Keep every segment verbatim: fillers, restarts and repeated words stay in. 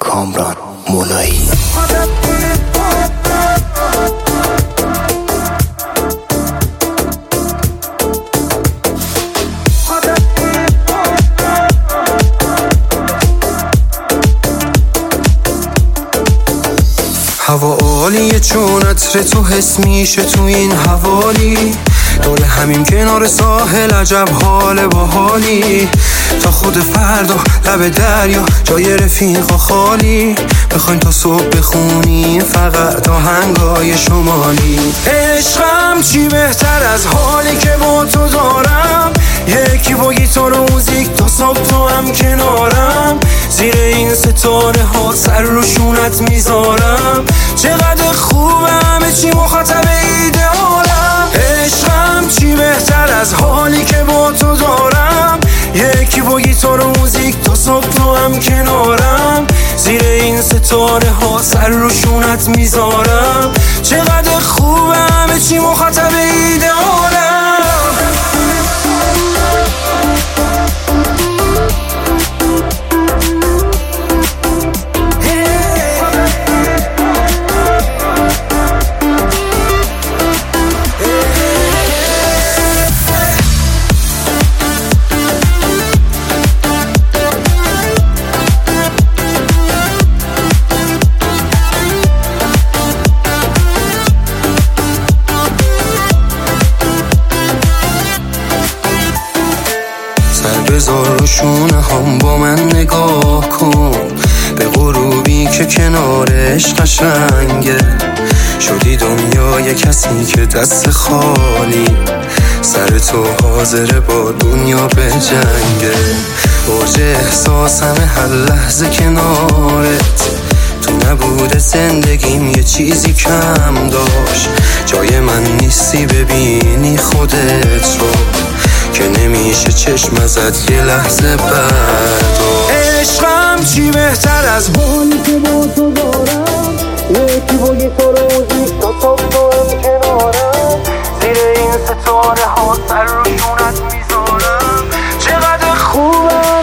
کامران مولایی. هوا عالیه چون عطر تو حس میشه تو این حوالی، دور همین کنار ساحل عجب حال باحالی، تا خود فردا لب دریا جای رفیقا خالی، بخوایم تا صبح بخونیم فقط آهنگای شمالی. عشقم چی بهتر از حالی که با تو دارم، یکی با گیتار و موزیک تا صبح تو هم کنارم، زیر این ستاره ها سر رو شونت میذارم، چقدر خوبه همه چی مخاطب ایدئالم. عشقم چی بهتر از حالی که با تو دارم، یکی با گیتار و موزیک تا صبح تو هم کنارم، زیر این ستاره ها سر رو شونت میذارم، چقدر خوبه همه چی مخاطب ایدئالم. بذار رو شونه هم با من نگاه کن، به غروبی که کنارش قشنگه، شدی دنیای کسی که دست خالی، سر تو حاضره با دنیا به جنگه، اوج احساسم هر لحظه کنارت، تو نبوده زندگیم یه چیزی کم داشت، جای من نیستی ببینی خودت رو، که نمیشه چشم ازت یه لحظه برداشت. عشقم چی بهتر از حالی که با تو دارم، یکی با گیتار و موزیک تا صبح تو هم کنارم، زیر این ستاره ها سر رو شونت میذارم، چقدر خوبه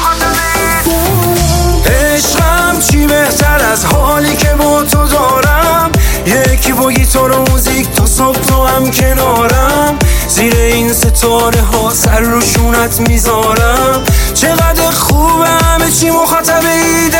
عشقم چی بهتر از حالی که با تو دارم، یکی با گیتار و موزیک تا صبح تو هم کنارم، زیر این ستاره ها سر رو شونت میذارم، چقدر خوبه همه چی مخاطب ایده